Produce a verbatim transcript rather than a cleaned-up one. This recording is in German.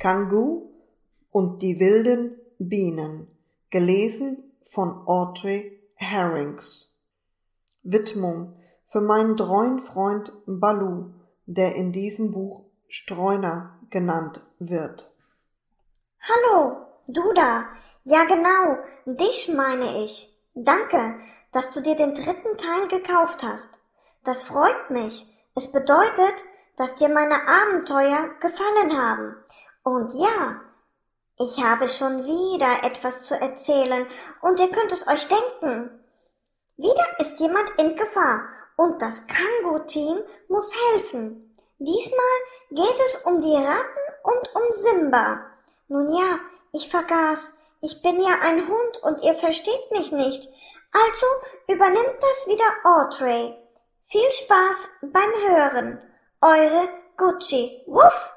Kangoo und die wilden Bienen, gelesen von Audrey Herrings. Widmung für meinen treuen Freund Baloo, der in diesem Buch Streuner genannt wird. Hallo, du da. Ja genau, dich meine ich. Danke, dass du dir den dritten Teil gekauft hast. Das freut mich. Es bedeutet, dass dir meine Abenteuer gefallen haben. Und ja, ich habe schon wieder etwas zu erzählen und ihr könnt es euch denken. Wieder ist jemand in Gefahr und das Kangoo-Team muss helfen. Diesmal geht es um die Ratten und um Simba. Nun ja, ich vergaß, ich bin ja ein Hund und ihr versteht mich nicht. Also übernimmt das wieder Audrey. Viel Spaß beim Hören. Eure Gucci. Wuff!